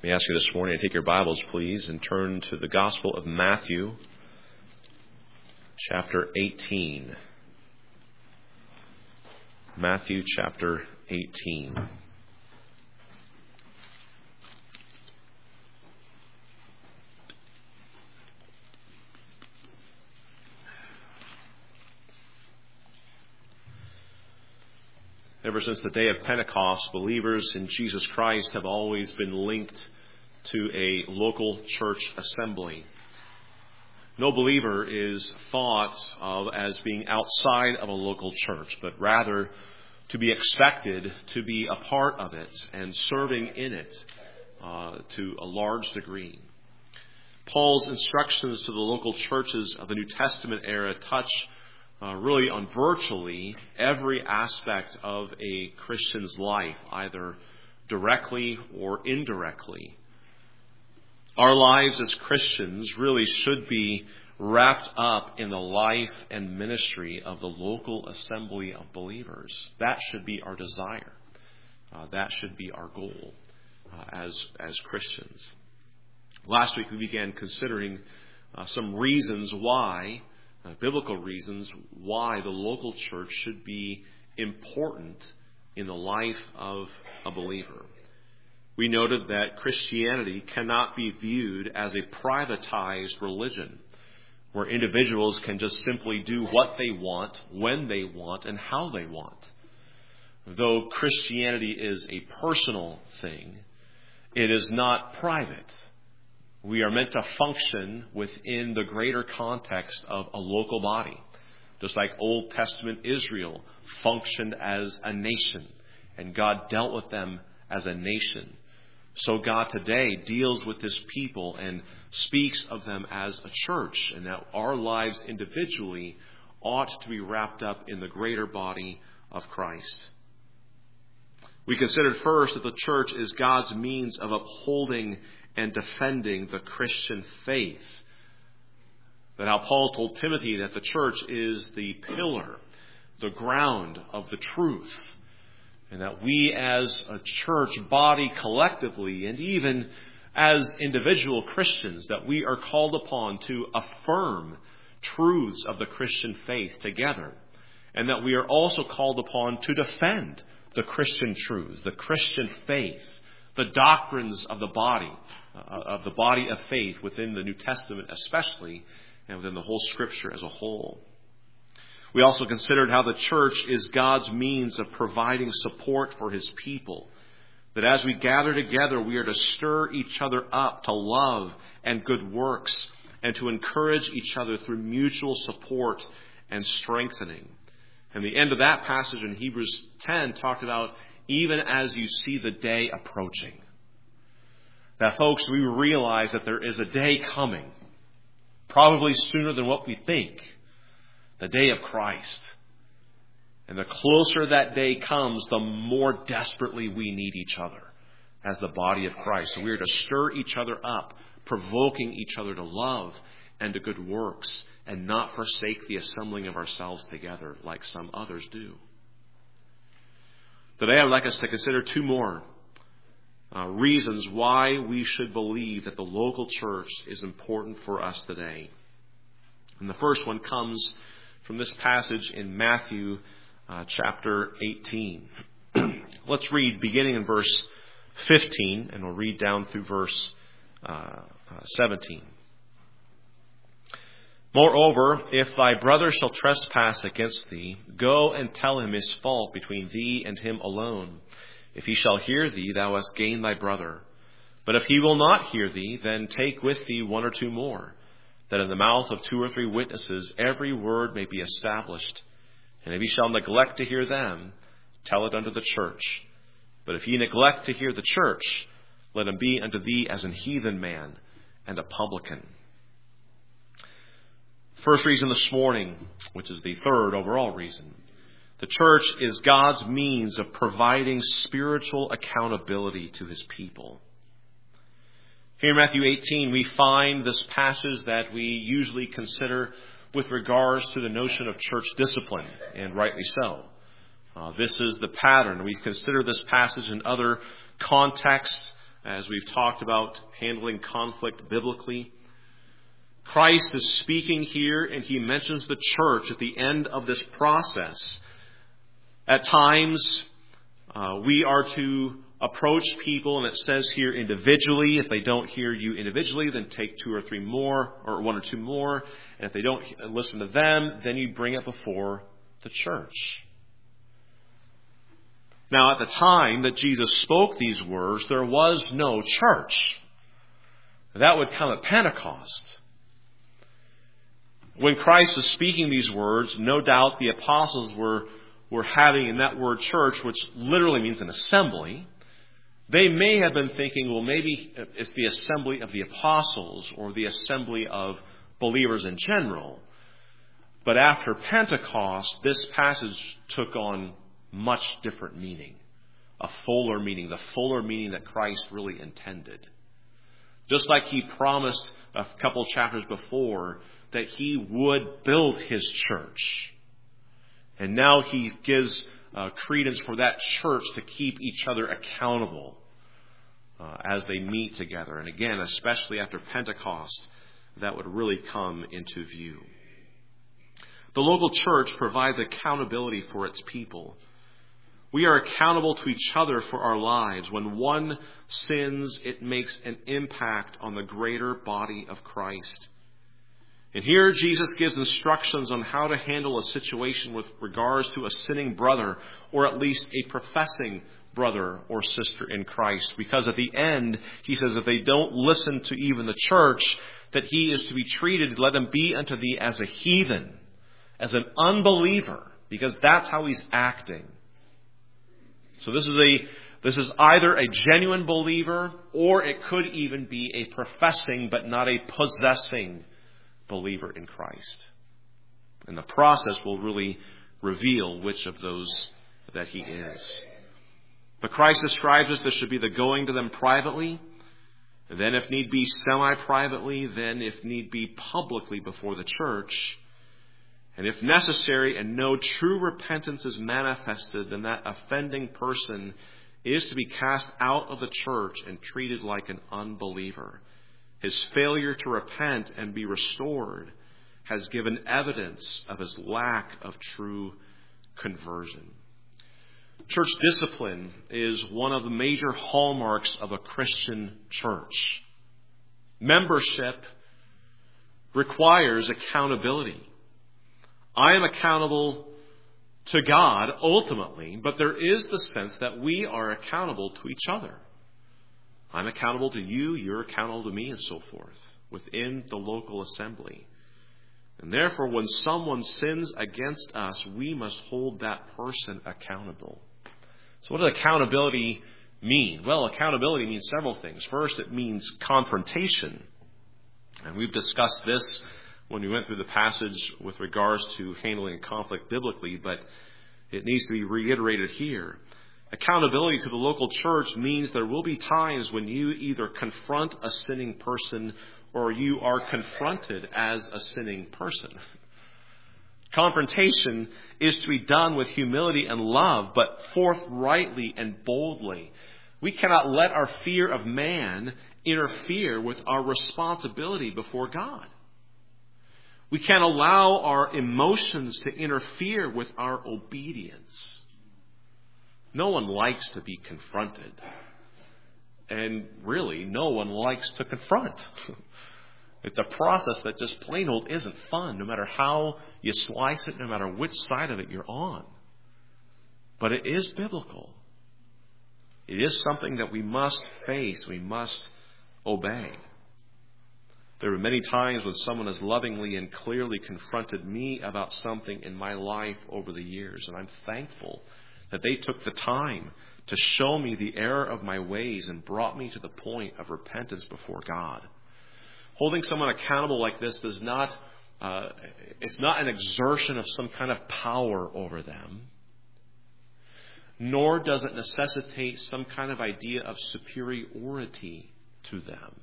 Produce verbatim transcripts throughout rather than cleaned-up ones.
Let me ask you this morning to take your Bibles, please, and turn to the Gospel of Matthew, chapter eighteen. Matthew chapter eighteen. Ever since the day of Pentecost, believers in Jesus Christ have always been linked to a local church assembly. No believer is thought of as being outside of a local church, but rather to be expected to be a part of it and serving in it uh, to a large degree. Paul's instructions to the local churches of the New Testament era touch Uh, really on virtually every aspect of a Christian's life, either directly or indirectly. Our lives as Christians really should be wrapped up in the life and ministry of the local assembly of believers. That should be our desire. Uh, that should be our goal uh, as, as Christians. Last week we began considering uh, some reasons why Uh, biblical reasons why the local church should be important in the life of a believer. We noted that Christianity cannot be viewed as a privatized religion where individuals can just simply do what they want, when they want, and how they want. Though Christianity is a personal thing, it is not private. We are meant to function within the greater context of a local body. Just like Old Testament Israel functioned as a nation, and God dealt with them as a nation. So God today deals with His people and speaks of them as a church, and that our lives individually ought to be wrapped up in the greater body of Christ. We considered first that the church is God's means of upholding and defending the Christian faith. That how Paul told Timothy that the church is the pillar, the ground of the truth. And that we as a church body collectively, and even as individual Christians, that we are called upon to affirm truths of the Christian faith together. And that we are also called upon to defend the Christian truths, the Christian faith, the doctrines of the body, uh, of the body of faith within the New Testament especially, and within the whole Scripture as a whole. We also considered how the church is God's means of providing support for His people. That as we gather together, we are to stir each other up to love and good works, and to encourage each other through mutual support and strengthening. And the end of that passage in Hebrews ten talked about even as you see the day approaching. That, folks, we realize that there is a day coming, probably sooner than what we think, the day of Christ. And the closer that day comes, the more desperately we need each other as the body of Christ. So we are to stir each other up, provoking each other to love and to good works, and not forsake the assembling of ourselves together like some others do. Today I would like us to consider two more uh, reasons why we should believe that the local church is important for us today. And the first one comes from this passage in Matthew uh, chapter eighteen. Let's read beginning in verse fifteen, and we'll read down through verse uh, uh, seventeen. Moreover, if thy brother shall trespass against thee, go and tell him his fault between thee and him alone. If he shall hear thee, thou hast gained thy brother. But if he will not hear thee, then take with thee one or two more, that in the mouth of two or three witnesses every word may be established. And if he shall neglect to hear them, tell it unto the church. But if he neglect to hear the church, let him be unto thee as an heathen man and a publican. First reason this morning, which is the third overall reason. The church is God's means of providing spiritual accountability to His people. Here in Matthew eighteen, we find this passage that we usually consider with regards to the notion of church discipline, and rightly so. Uh, this is the pattern. We consider this passage in other contexts as we've talked about handling conflict biblically. Christ is speaking here, and he mentions the church at the end of this process. At times, uh, we are to approach people, and it says here individually. If they don't hear you individually, then take two or three more, or one or two more. And if they don't listen to them, then you bring it before the church. Now, at the time that Jesus spoke these words, there was no church. That would come at Pentecost. When Christ was speaking these words, no doubt the apostles were, were having in that word church, which literally means an assembly. They may have been thinking, well, maybe it's the assembly of the apostles or the assembly of believers in general. But after Pentecost, this passage took on much different meaning, a fuller meaning, the fuller meaning that Christ really intended. Just like he promised a couple chapters before that he would build his church. And now he gives uh, credence for that church to keep each other accountable uh, as they meet together. And again, especially after Pentecost, that would really come into view. The local church provides accountability for its people. We are accountable to each other for our lives. When one sins, it makes an impact on the greater body of Christ. And here Jesus gives instructions on how to handle a situation with regards to a sinning brother, or at least a professing brother or sister in Christ. Because at the end, he says, if they don't listen to even the church, that he is to be treated, let him be unto thee as a heathen, as an unbeliever, because that's how he's acting. So this is a this is either a genuine believer, or it could even be a professing but not a possessing believer in Christ. And the process will really reveal which of those that he is. But Christ describes us, this should be the going to them privately, and then if need be semi-privately, then if need be publicly before the church. And if necessary and no true repentance is manifested, then that offending person is to be cast out of the church and treated like an unbeliever. His failure to repent and be restored has given evidence of his lack of true conversion. Church discipline is one of the major hallmarks of a Christian church. Membership requires accountability. I am accountable to God ultimately, but there is the sense that we are accountable to each other. I'm accountable to you, you're accountable to me, and so forth, within the local assembly. And therefore, when someone sins against us, we must hold that person accountable. So what does accountability mean? Well, accountability means several things. First, it means confrontation. And we've discussed this when we went through the passage with regards to handling a conflict biblically, but it needs to be reiterated here. Accountability to the local church means there will be times when you either confront a sinning person or you are confronted as a sinning person. Confrontation is to be done with humility and love, but forthrightly and boldly. We cannot let our fear of man interfere with our responsibility before God. We can't allow our emotions to interfere with our obedience. No one likes to be confronted. And really, no one likes to confront. It's a process that just plain old isn't fun, no matter how you slice it, no matter which side of it you're on. But it is biblical. It is something that we must face, we must obey. There are many times when someone has lovingly and clearly confronted me about something in my life over the years, and I'm thankful that they took the time to show me the error of my ways and brought me to the point of repentance before God. Holding someone accountable like this does not, uh, it's not an exertion of some kind of power over them, nor does it necessitate some kind of idea of superiority to them.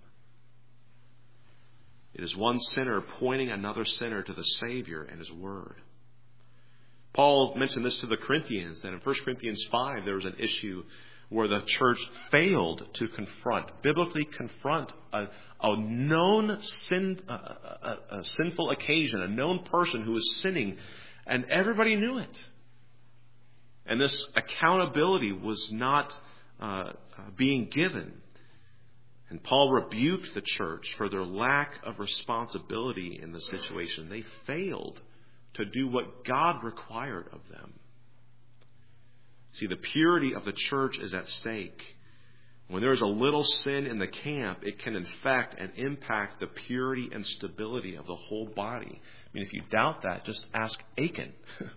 It is one sinner pointing another sinner to the Savior and His Word. Paul mentioned this to the Corinthians, that in First Corinthians five there was an issue where the church failed to confront, biblically confront a, a known sin, a, a, a sinful occasion, a known person who was sinning, and everybody knew it. And this accountability was not uh, uh, being given. And Paul rebuked the church for their lack of responsibility in the situation. They failed to do what God required of them. See, the purity of the church is at stake. When there is a little sin in the camp, it can infect and impact the purity and stability of the whole body. I mean, if you doubt that, just ask Achan.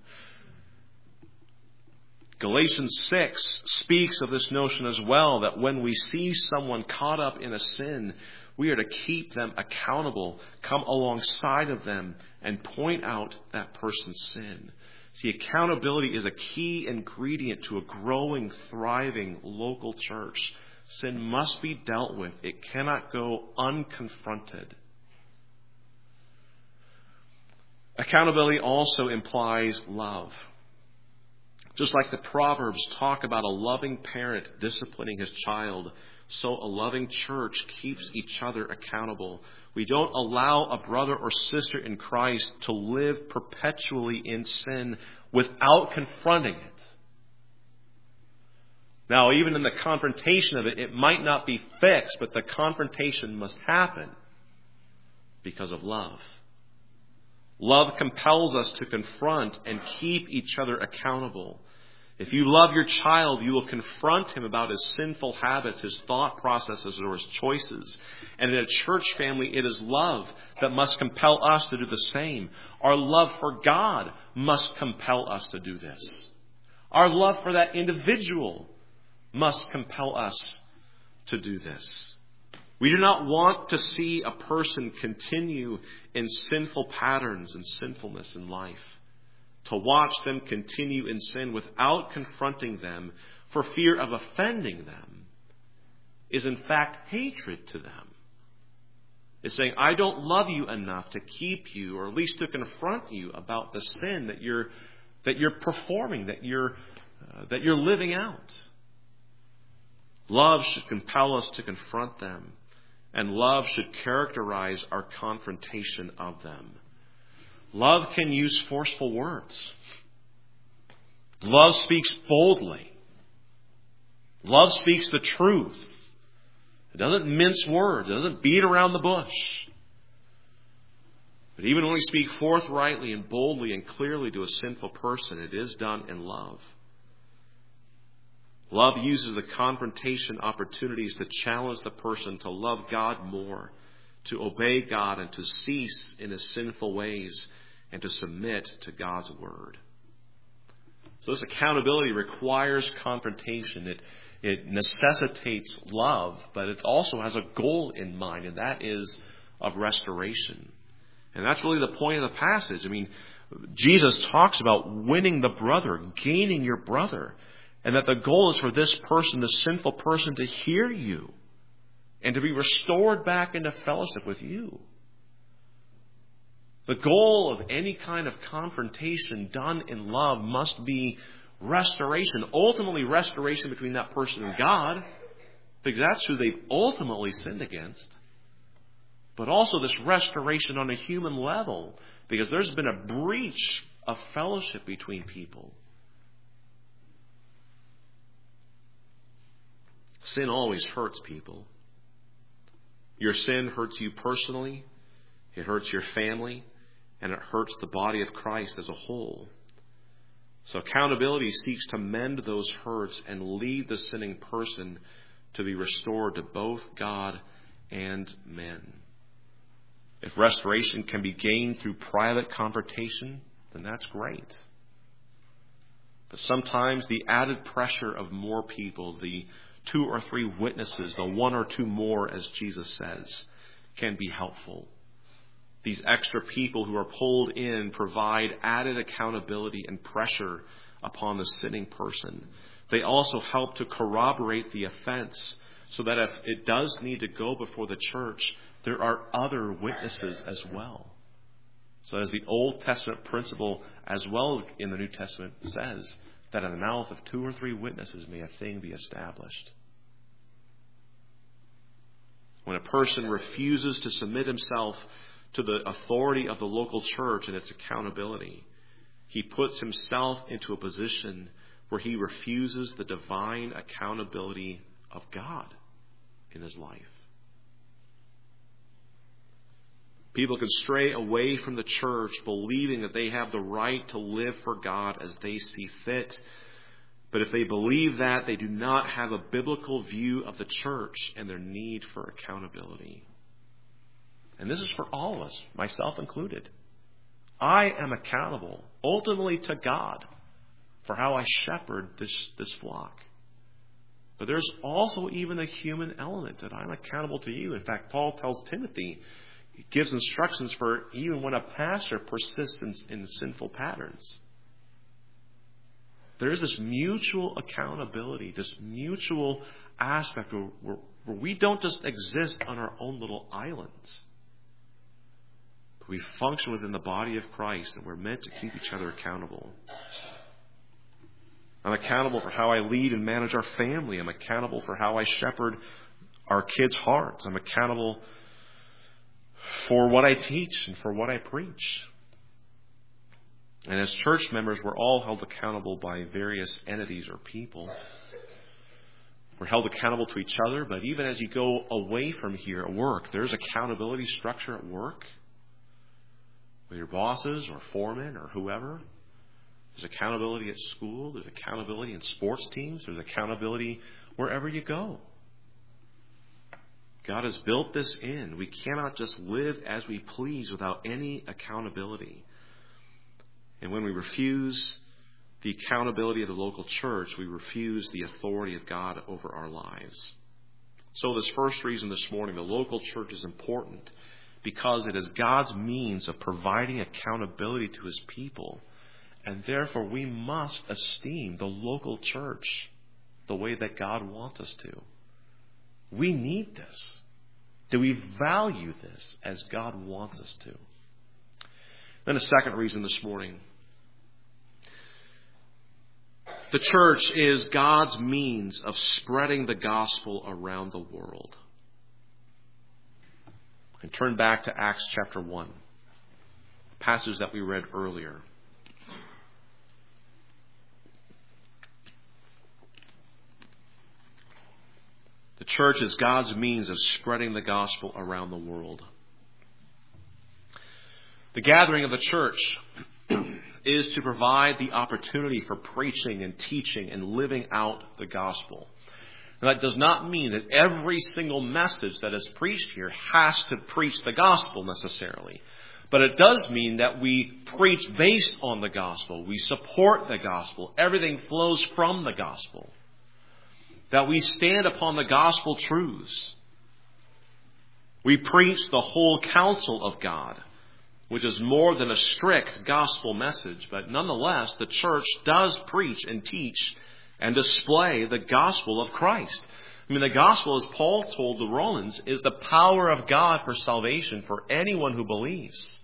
Galatians six speaks of this notion as well, that when we see someone caught up in a sin, we are to keep them accountable, come alongside of them, and point out that person's sin. See, accountability is a key ingredient to a growing, thriving local church. Sin must be dealt with. It cannot go unconfronted. Accountability also implies love. Just like the Proverbs talk about a loving parent disciplining his child, so a loving church keeps each other accountable. We don't allow a brother or sister in Christ to live perpetually in sin without confronting it. Now, even in the confrontation of it, it might not be fixed, but the confrontation must happen because of love. Love compels us to confront and keep each other accountable. If you love your child, you will confront him about his sinful habits, his thought processes, or his choices. And in a church family, it is love that must compel us to do the same. Our love for God must compel us to do this. Our love for that individual must compel us to do this. We do not want to see a person continue in sinful patterns and sinfulness in life. To watch them continue in sin without confronting them for fear of offending them is in fact hatred to them. It's saying, I don't love you enough to keep you, or at least to confront you about the sin that you're that you're performing, that you're uh, that you're living out. Love should compel us to confront them. And love should characterize our confrontation of them. Love can use forceful words. Love speaks boldly. Love speaks the truth. It doesn't mince words. It doesn't beat around the bush. But even when we speak forthrightly and boldly and clearly to a sinful person, it is done in love. Love uses the confrontation opportunities to challenge the person to love God more, to obey God, and to cease in his sinful ways, and to submit to God's word. So this accountability requires confrontation. It, it necessitates love, but it also has a goal in mind, and that is of restoration. And that's really the point of the passage. I mean, Jesus talks about winning the brother, gaining your brother. And that the goal is for this person, the sinful person, to hear you and to be restored back into fellowship with you. The goal of any kind of confrontation done in love must be restoration. Ultimately, restoration between that person and God, because that's who they've ultimately sinned against. But also this restoration on a human level, because there's been a breach of fellowship between people. Sin always hurts people. Your sin hurts you personally, it hurts your family, and it hurts the body of Christ as a whole. So accountability seeks to mend those hurts and lead the sinning person to be restored to both God and men. If restoration can be gained through private confrontation, then that's great. But sometimes the added pressure of more people, the two or three witnesses, the one or two more, as Jesus says, can be helpful. These extra people who are pulled in provide added accountability and pressure upon the sinning person. They also help to corroborate the offense so that if it does need to go before the church, there are other witnesses as well. So as the Old Testament principle, as well as in the New Testament, says that in the mouth of two or three witnesses may a thing be established. When a person refuses to submit himself to the authority of the local church and its accountability, he puts himself into a position where he refuses the divine accountability of God in his life. People can stray away from the church believing that they have the right to live for God as they see fit. But if they believe that, they do not have a biblical view of the church and their need for accountability. And this is for all of us, myself included. I am accountable, ultimately to God, for how I shepherd this, this flock. But there's also even a human element that I'm accountable to you. In fact, Paul tells Timothy, he gives instructions for even when a pastor persists in, in sinful patterns. There is this mutual accountability, this mutual aspect where, where, where we don't just exist on our own little islands. But we function within the body of Christ, and we're meant to keep each other accountable. I'm accountable for how I lead and manage our family. I'm accountable for how I shepherd our kids' hearts. I'm accountable for what I teach and for what I preach. And as church members, we're all held accountable by various entities or people. We're held accountable to each other, but even as you go away from here at work, there's accountability structure at work with your bosses or foremen or whoever. There's accountability at school. There's accountability in sports teams. There's accountability wherever you go. God has built this in. We cannot just live as we please without any accountability. And when we refuse the accountability of the local church, we refuse the authority of God over our lives. So this first reason this morning, the local church is important because it is God's means of providing accountability to His people. And therefore we must esteem the local church the way that God wants us to. We need this. Do we value this as God wants us to? Then the second reason this morning. The church is God's means of spreading the gospel around the world. And turn back to Acts chapter one, passage that we read earlier. The church is God's means of spreading the gospel around the world. The gathering of the church is to provide the opportunity for preaching and teaching and living out the gospel. And that does not mean that every single message that is preached here has to preach the gospel necessarily. But it does mean that we preach based on the gospel. We support the gospel. Everything flows from the gospel. That we stand upon the gospel truths. We preach the whole counsel of God, which is more than a strict gospel message. But nonetheless, the church does preach and teach and display the gospel of Christ. I mean, the gospel, as Paul told the Romans, is the power of God for salvation for anyone who believes.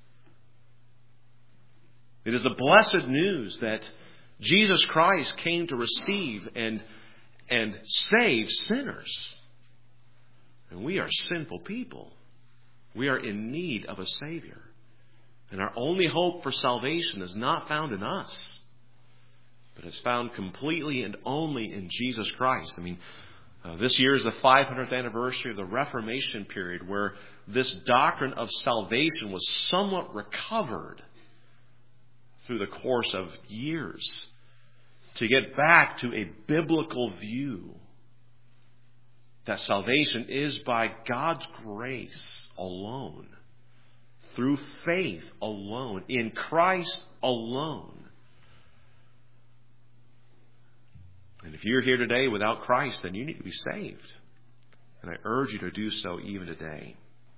It is the blessed news that Jesus Christ came to receive and and save sinners. And we are sinful people. We are in need of a Savior. And our only hope for salvation is not found in us, but is found completely and only in Jesus Christ. I mean, uh, this year is the five hundredth anniversary of the Reformation period, where this doctrine of salvation was somewhat recovered through the course of years, to get back to a biblical view that salvation is by God's grace alone, through faith alone, in Christ alone. And if you're here today without Christ, then you need to be saved. And I urge you to do so even today.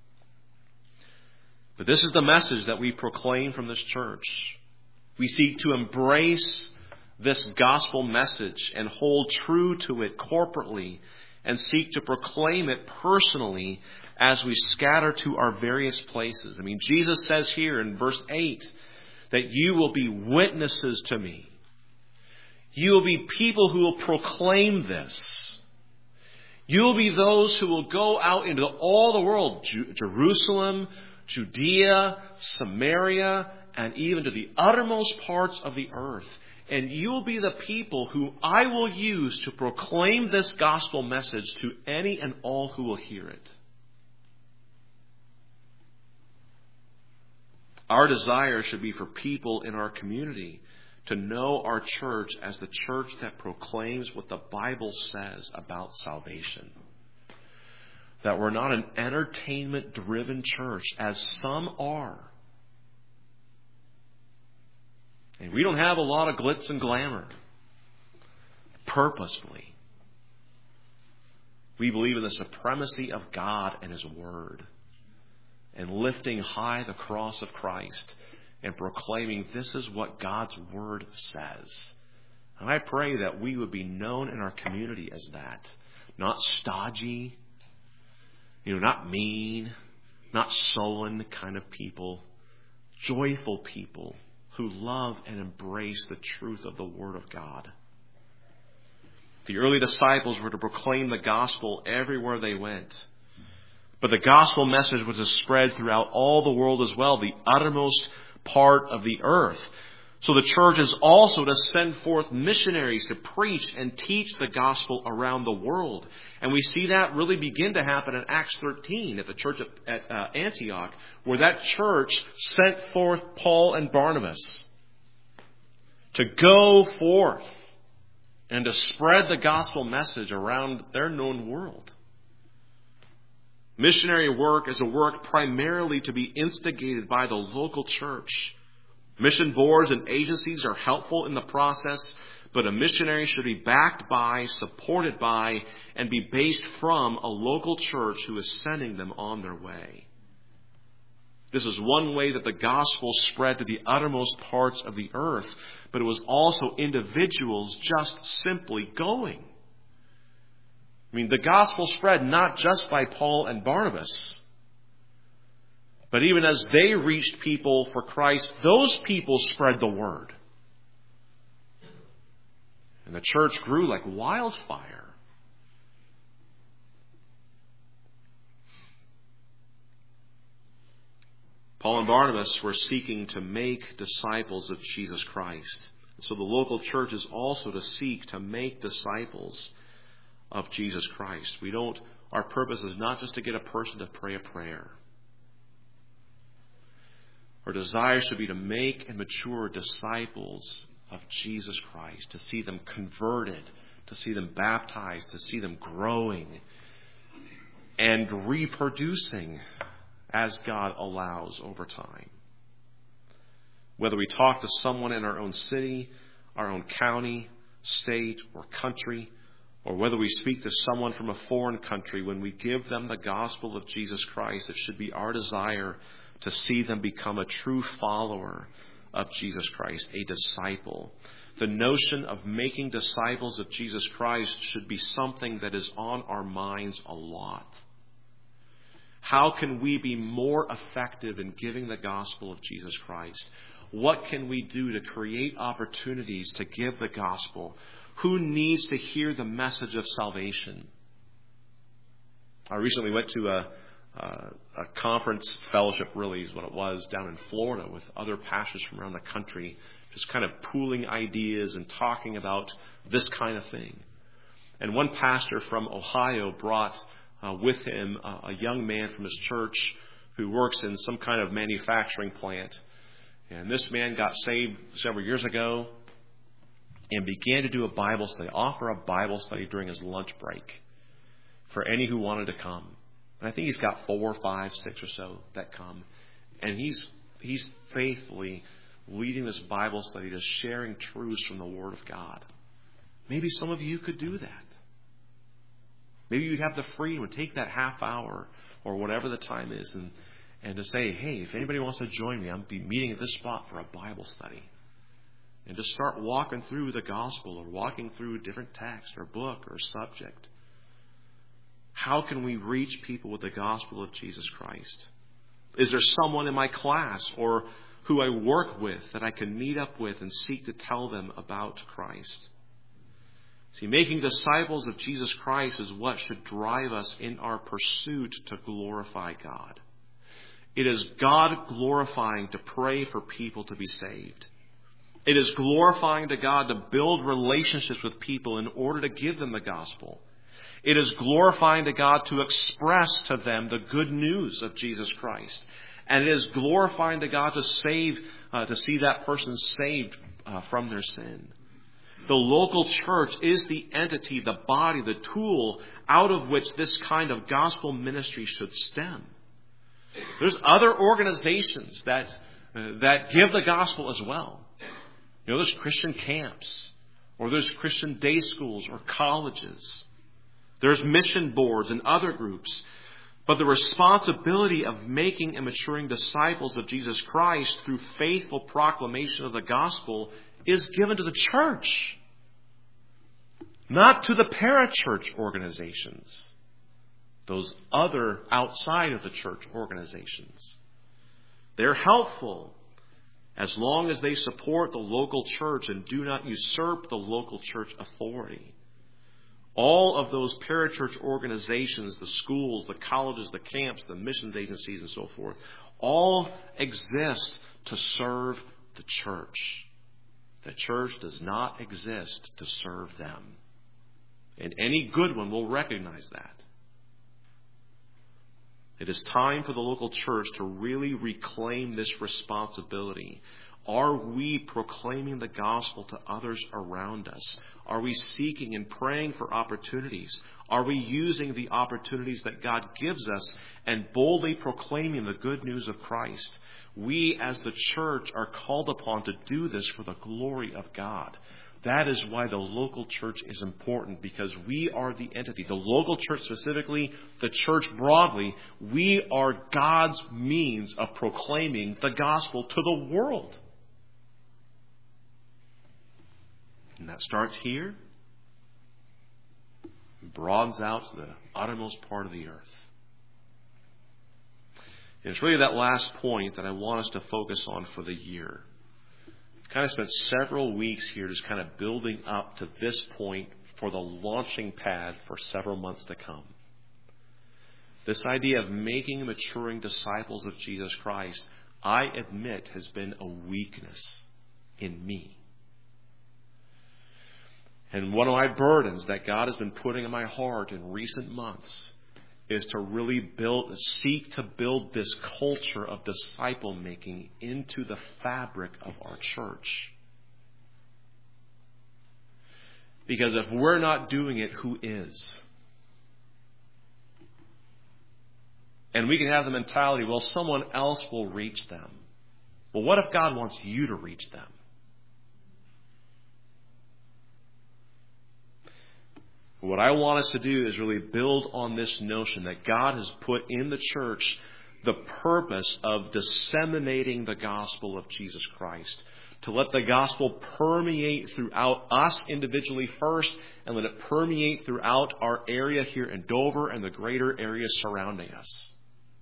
But this is the message that we proclaim from this church. We seek to embrace this gospel message and hold true to it corporately and seek to proclaim it personally as we scatter to our various places. I mean, Jesus says here in verse eight that you will be witnesses to me. You will be people who will proclaim this. You will be those who will go out into all the world, Jerusalem, Judea, Samaria, and even to the uttermost parts of the earth. And you will be the people who I will use to proclaim this gospel message to any and all who will hear it. Our desire should be for people in our community to know our church as the church that proclaims what the Bible says about salvation. That we're not an entertainment-driven church, as some are. And we don't have a lot of glitz and glamour. Purposefully. We believe in the supremacy of God and His Word. And lifting high the cross of Christ. And proclaiming this is what God's Word says. And I pray that we would be known in our community as that. Not stodgy. You know, not mean. Not sullen kind of people. Joyful people who love and embrace the truth of the Word of God. The early disciples were to proclaim the gospel everywhere they went. But the gospel message was to spread throughout all the world as well, the uttermost part of the earth. So the church is also to send forth missionaries to preach and teach the gospel around the world. And we see that really begin to happen in Acts thirteen at the church at uh, Antioch, where that church sent forth Paul and Barnabas to go forth and to spread the gospel message around their known world. Missionary work is a work primarily to be instigated by the local church. Mission boards and agencies are helpful in the process, but a missionary should be backed by, supported by, and be based from a local church who is sending them on their way. This is one way that the gospel spread to the uttermost parts of the earth, but it was also individuals just simply going. I mean, the gospel spread not just by Paul and Barnabas, but even as they reached people for Christ, those people spread the word. And the church grew like wildfire. Paul and Barnabas were seeking to make disciples of Jesus Christ. So the local church is also to seek to make disciples of Jesus Christ. We don't, our purpose is not just to get a person to pray a prayer. Our desire should be to make and mature disciples of Jesus Christ, to see them converted, to see them baptized, to see them growing and reproducing as God allows over time. Whether we talk to someone in our own city, our own county, state, or country, or whether we speak to someone from a foreign country, when we give them the gospel of Jesus Christ, it should be our desire to see them become a true follower of Jesus Christ, a disciple. The notion of making disciples of Jesus Christ should be something that is on our minds a lot. How can we be more effective in giving the gospel of Jesus Christ? What can we do to create opportunities to give the gospel? Who needs to hear the message of salvation? I recently went to a, a, a conference, fellowship really is what it was, down in Florida with other pastors from around the country, just kind of pooling ideas and talking about this kind of thing. And one pastor from Ohio brought uh, with him a, a young man from his church who works in some kind of manufacturing plant. And this man got saved several years ago and began to do a Bible study, offer a Bible study during his lunch break for any who wanted to come. And I think he's got four, five, six or so that come. And he's he's faithfully leading this Bible study, just sharing truths from the Word of God. Maybe some of you could do that. Maybe you'd have the freedom to take that half hour or whatever the time is and, and to say, hey, if anybody wants to join me, I'll be meeting at this spot for a Bible study. And to start walking through the gospel or walking through a different text or book or subject. How can we reach people with the gospel of Jesus Christ? Is there someone in my class or who I work with that I can meet up with and seek to tell them about Christ? See, making disciples of Jesus Christ is what should drive us in our pursuit to glorify God. It is God glorifying to pray for people to be saved. It is glorifying to God to build relationships with people in order to give them the gospel. It is glorifying to God to express to them the good news of Jesus Christ. And it is glorifying to God to save, uh, to see that person saved uh, from their sin. The local church is the entity, the body, the tool out of which this kind of gospel ministry should stem. There's other organizations that uh, that give the gospel as well. You know, there's Christian camps, or there's Christian day schools or colleges. There's mission boards and other groups. But the responsibility of making and maturing disciples of Jesus Christ through faithful proclamation of the gospel is given to the church, not to the parachurch organizations, those other outside of the church organizations. They're helpful as long as they support the local church and do not usurp the local church authority. All of those parachurch organizations, the schools, the colleges, the camps, the missions agencies, and so forth, all exist to serve the church. The church does not exist to serve them. And any good one will recognize that. It is time for the local church to really reclaim this responsibility. Are we proclaiming the gospel to others around us? Are we seeking and praying for opportunities? Are we using the opportunities that God gives us and boldly proclaiming the good news of Christ? We as the church are called upon to do this for the glory of God. That is why the local church is important, because we are the entity. The local church specifically, the church broadly, we are God's means of proclaiming the gospel to the world. And that starts here and broadens out to the uttermost part of the earth. And it's really that last point that I want us to focus on for the year. I've kind of spent several weeks here just kind of building up to this point for the launching pad for several months to come. This idea of making and maturing disciples of Jesus Christ, I admit, has been a weakness in me. And one of my burdens that God has been putting in my heart in recent months is to really build, seek to build this culture of disciple making into the fabric of our church. Because if we're not doing it, who is? And we can have the mentality, well, someone else will reach them. Well, what if God wants you to reach them? What I want us to do is really build on this notion that God has put in the church the purpose of disseminating the gospel of Jesus Christ. To let the gospel permeate throughout us individually first, and let it permeate throughout our area here in Dover and the greater areas surrounding us.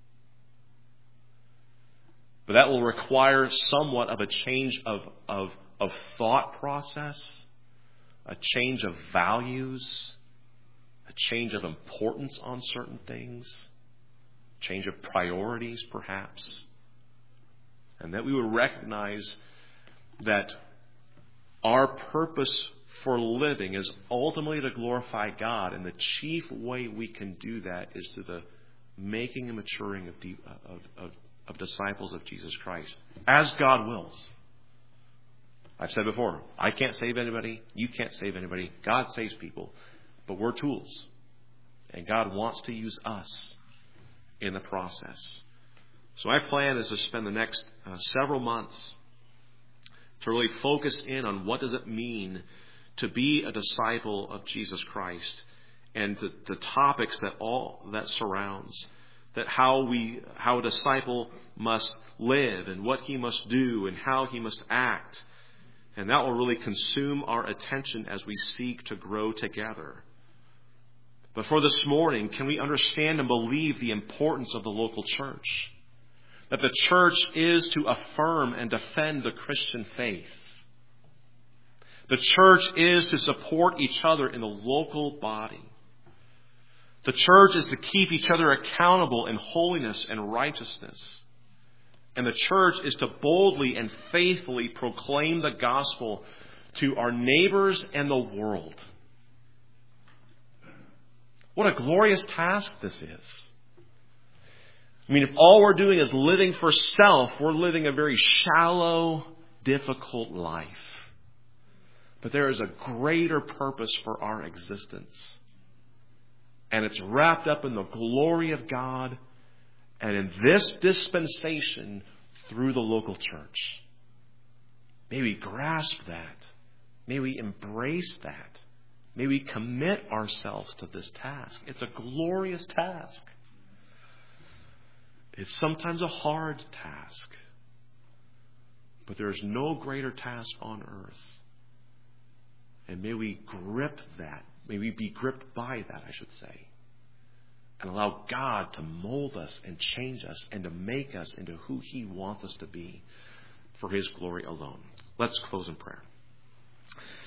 But that will require somewhat of a change of, of, of thought process, a change of values, a change of importance on certain things, change of priorities perhaps, and that we would recognize that our purpose for living is ultimately to glorify God, and the chief way we can do that is through the making and maturing of, deep, of, of, of disciples of Jesus Christ, as God wills. I've said before, I can't save anybody, you can't save anybody, God saves people. But we're tools. And God wants to use us in the process. So my plan is to spend the next uh, several months to really focus in on what does it mean to be a disciple of Jesus Christ, and the, the topics that all that surrounds, that how we how a disciple must live and what he must do and how he must act. And that will really consume our attention as we seek to grow together. But for this morning, can we understand and believe the importance of the local church? That the church is to affirm and defend the Christian faith. The church is to support each other in the local body. The church is to keep each other accountable in holiness and righteousness. And the church is to boldly and faithfully proclaim the gospel to our neighbors and the world. What a glorious task this is. I mean, if all we're doing is living for self, we're living a very shallow, difficult life. But there is a greater purpose for our existence. And it's wrapped up in the glory of God and in this dispensation through the local church. May we grasp that. May we embrace that. May we commit ourselves to this task. It's a glorious task. It's sometimes a hard task. But there is no greater task on earth. And may we grip that. May we be gripped by that, I should say. And allow God to mold us and change us and to make us into who He wants us to be for His glory alone. Let's close in prayer.